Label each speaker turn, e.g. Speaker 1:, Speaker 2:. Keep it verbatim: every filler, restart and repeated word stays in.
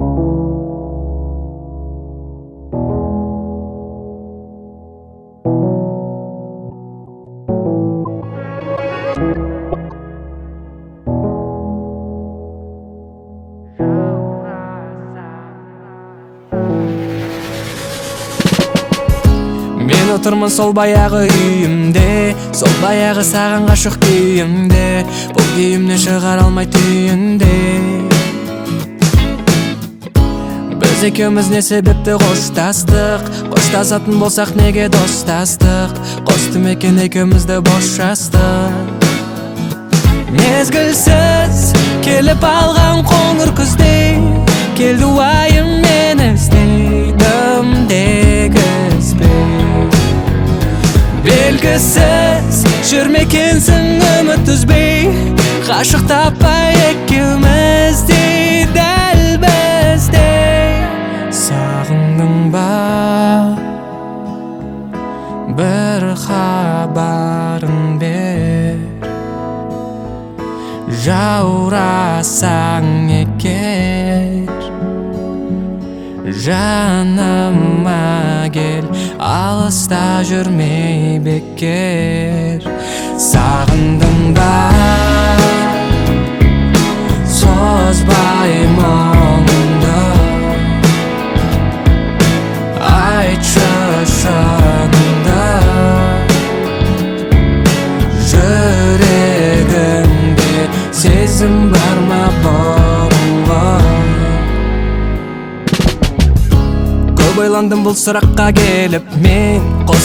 Speaker 1: Мен отырмын сол баяғы үйімде, сол баяғы саған ғашық күйімде. Бұл күйімнен шығара алмай түйінде. Біз екеуміз не себепті қоштастық? Қоштасатын болсақ неге достастық? Қосты мекен екеумізді бос жастық. Мезгілсіз келіп алған қоңыр күздей, келді уайым мені іздейдім дегізбей. Белгісіз жүрмекенсің үміт үзбей, ғашық таппай екеуміздей дәл біздей. Сағындың ба бір хабарын бер, жаурасаң егер жаныма кел, алыста жүрмей бекер. Сағындың ба созбай мұңды, айтшы шыныңды, жүрегіңде сезім бар ма бұрынғы? Көп ойландым бұл сұраққа келіп мен.